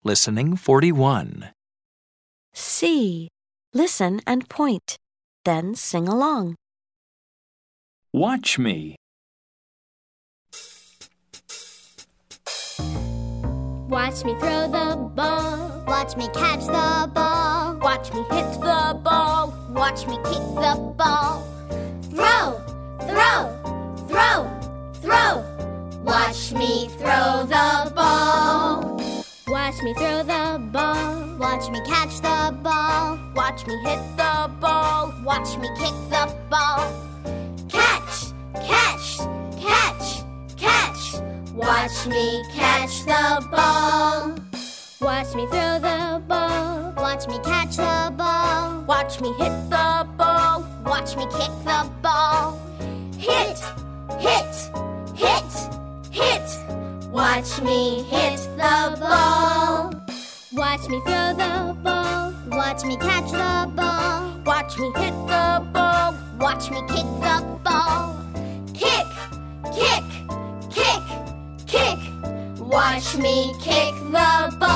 Listening 41. C. Listen and point. Then sing along. Watch me. Watch me throw the ball. Watch me catch the ball. Watch me hit the ball. Watch me kick the ball. Throw, throw, throw, throw. Watch me throw the ball. Watch me throw the ball. Watch me catch the ball. Watch me hit the ball. Watch me kick the ball. Catch, catch, catch, catch. Watch me catch the ball. Watch me throw the ball. Watch me catch the ball. Watch me hit the ball. Watch me kick the ball. Hit, hit, hit, hit. Watch me hit the ball. Watch me throw the ball. Watch me catch the ball. Watch me hit the ball. Watch me kick the ball. Kick, kick, kick, kick. Watch me kick the ball.